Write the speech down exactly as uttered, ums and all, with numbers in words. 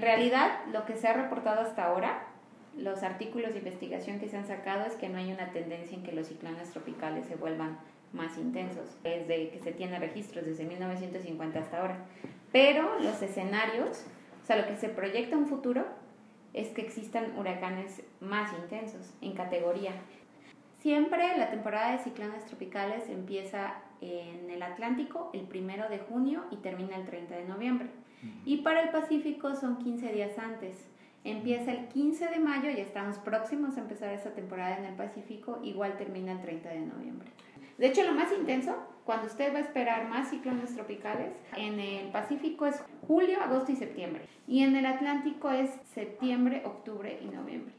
realidad, lo que se ha reportado hasta ahora, los artículos de investigación que se han sacado es que no hay una tendencia en que los ciclones tropicales se vuelvan más intensos, desde que se tiene registros, desde mil novecientos cincuenta hasta ahora. Pero los escenarios, o sea, lo que se proyecta en un futuro es que existan huracanes más intensos en categoría. Siempre la temporada de ciclones tropicales empieza en el Atlántico el primero de junio y termina el treinta de noviembre. Y para el Pacífico son quince días antes. Empieza el quince de mayo, ya estamos próximos a empezar esa temporada en el Pacífico, igual termina el treinta de noviembre. De hecho, lo más intenso, cuando usted va a esperar más ciclones tropicales, en el Pacífico es julio, agosto y septiembre. Y en el Atlántico es septiembre, octubre y noviembre.